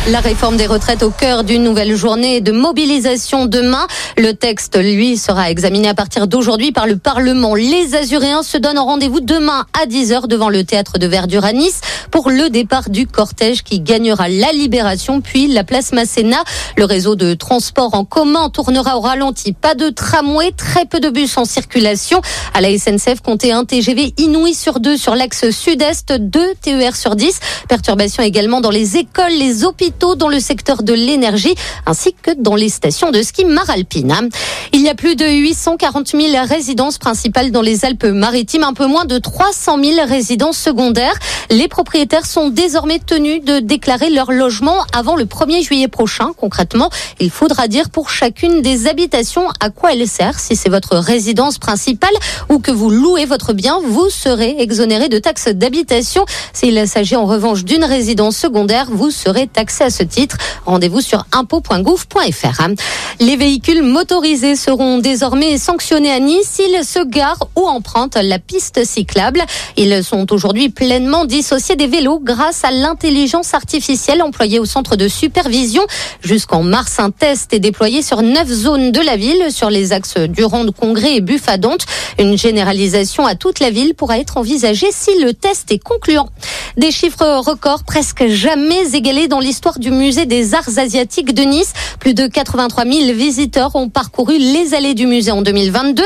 La réforme des retraites au cœur d'une nouvelle journée de mobilisation demain. Le texte, lui, sera examiné à partir d'aujourd'hui par le Parlement. Les Azuréens se donnent rendez-vous demain à 10h devant le théâtre de Verdure à Nice pour le départ du cortège qui gagnera la Libération puis la place Masséna. Le réseau de transport en commun tournera au ralenti. Pas de tramway, très peu de bus en circulation. À la SNCF, comptez un TGV inouï sur 2 sur l'axe sud-est, 2 TER sur 10. Perturbations également dans les écoles, les hôpitaux, dans le secteur de l'énergie, ainsi que dans les stations de ski Maralpine. Il y a plus de 840 000 résidences principales dans les Alpes-Maritimes, un peu moins de 300 000 résidences secondaires. Les propriétaires sont désormais tenus de déclarer leur logement avant le 1er juillet prochain. Concrètement, il faudra dire pour chacune des habitations à quoi elle sert. Si c'est votre résidence principale ou que vous louez votre bien, vous serez exonéré de taxes d'habitation. S'il s'agit en revanche d'une résidence secondaire, vous serez taxé à ce titre. Rendez-vous sur impôts.gouv.fr. Les véhicules motorisés seront désormais sanctionnés à Nice s'ils se garent ou empruntent la piste cyclable. Ils sont aujourd'hui pleinement dissociés des vélos grâce à l'intelligence artificielle employée au centre de supervision. Jusqu'en mars, un test est déployé sur 9 zones de la ville, sur les axes Durande, Congrès et Buffadonte. Une généralisation à toute la ville pourra être envisagée si le test est concluant. Des chiffres records presque jamais égalés dans l'histoire du musée des arts asiatiques de Nice. Plus de 83 000 visiteurs ont parcouru les allées du musée en 2022.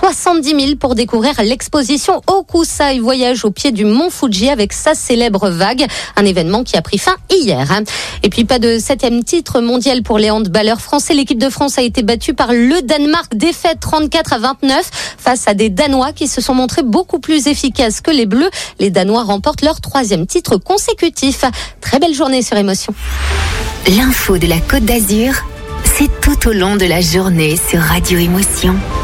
70 000 pour découvrir l'exposition Hokusai, voyage au pied du mont Fuji avec sa célèbre vague. Un événement qui a pris fin hier. Et puis pas de 7e titre mondial pour les handballeurs français. L'équipe de France a été battue par le Danemark. Défaite 34-29 face à des Danois qui se sont montrés beaucoup plus efficaces que les Bleus. Les Danois remportent leur 3e titre consécutif. Très belle journée sur Émotion. L'info de la Côte d'Azur, c'est tout au long de la journée sur Radio Émotion.